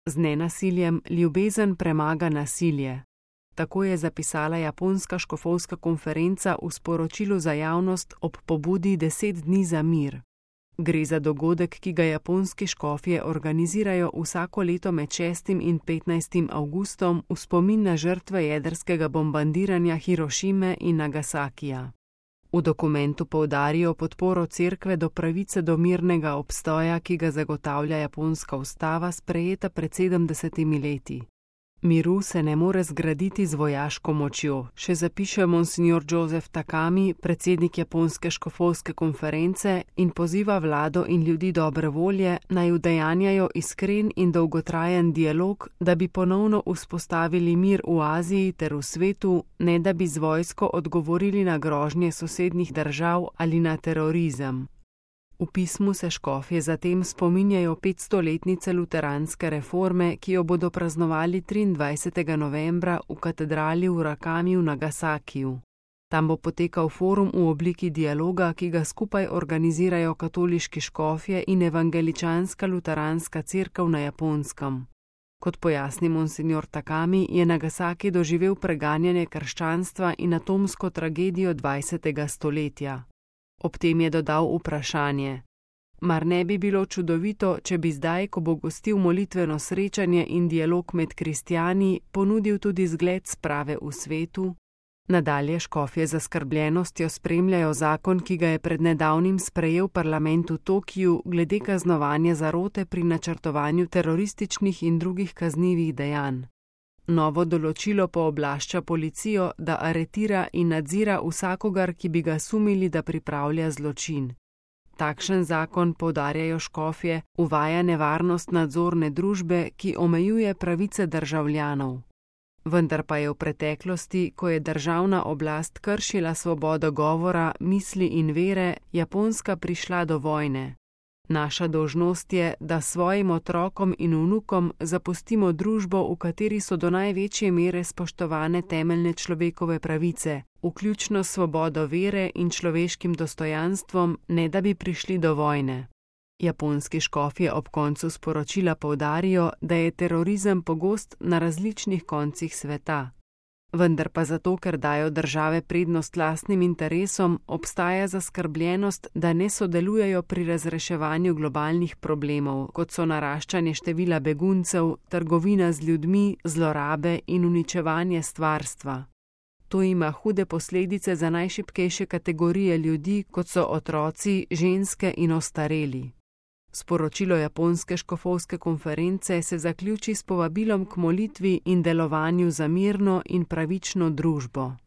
Z nenasiljem ljubezen premaga nasilje. Tako je zapisala Japonska škofovska konferenca v sporočilu za javnost ob pobudi 10 dni za mir. Gre za dogodek, ki ga japonski škofje organizirajo vsako leto med 6. in 15. avgustom v spomin na žrtve jedrskega bombardiranja Hirošime in Nagasakija. V dokumentu poudarijo podporo cerkve do pravice do mirnega obstoja, ki ga zagotavlja japonska ustava, sprejeta pred 70 leti. Miru se ne more zgraditi z vojaško močjo, še zapiše monsignor Joseph Takami, predsednik Japonske škofovske konference, in poziva vlado in ljudi dobre volje, naj udejanjajo iskren in dolgotrajen dialog, da bi ponovno vzpostavili mir v Aziji ter v svetu, ne da bi z vojsko odgovorili na grožnje sosednjih držav ali na terorizem. V pismu se škofje zatem spominjajo 500-letnice luteranske reforme, ki jo bodo praznovali 23. novembra v katedrali v Urakami v Nagasakiju. Tam bo potekal forum v obliki dialoga, ki ga skupaj organizirajo katoliški škofje in evangeličanska luteranska cerkev na Japonskem. Kot pojasni monsignor Takami, je Nagasaki doživel preganjanje krščanstva in atomsko tragedijo 20. stoletja. Ob tem je dodal vprašanje: mar ne bi bilo čudovito, če bi zdaj, ko bo gostil molitveno srečanje in dialog med kristjani, ponudil tudi zgled sprave v svetu? Nadalje škofje z zaskrbljenostjo spremljajo zakon, ki ga je pred nedavnim sprejel parlament v Tokiju glede kaznovanja zarote pri načrtovanju terorističnih in drugih kaznivih dejanj. Novo določilo pooblašča policijo, da aretira in nadzira vsakogar, ki bi ga sumili, da pripravlja zločin. Takšen zakon, poudarjajo škofje, uvaja nevarnost nadzorne družbe, ki omejuje pravice državljanov. Vendar pa je v preteklosti, ko je državna oblast kršila svobodo govora, misli in vere, Japonska prišla do vojne. Naša dolžnost je, da svojim otrokom in vnukom zapustimo družbo, v kateri so do največje mere spoštovane temeljne človekove pravice, vključno svobodo vere in človeškim dostojanstvom, ne da bi prišli do vojne. Japonski škofje ob koncu sporočila poudarijo, da je terorizem pogost na različnih koncih sveta. Vendar pa zato, ker dajo države prednost lastnim interesom, obstaja zaskrbljenost, da ne sodelujejo pri razreševanju globalnih problemov, kot so naraščanje števila beguncev, trgovina z ljudmi, zlorabe in uničevanje stvarstva. To ima hude posledice za najšibkejše kategorije ljudi, kot so otroci, ženske in ostareli. Sporočilo Japonske škofovske konference se zaključi s povabilom k molitvi in delovanju za mirno in pravično družbo.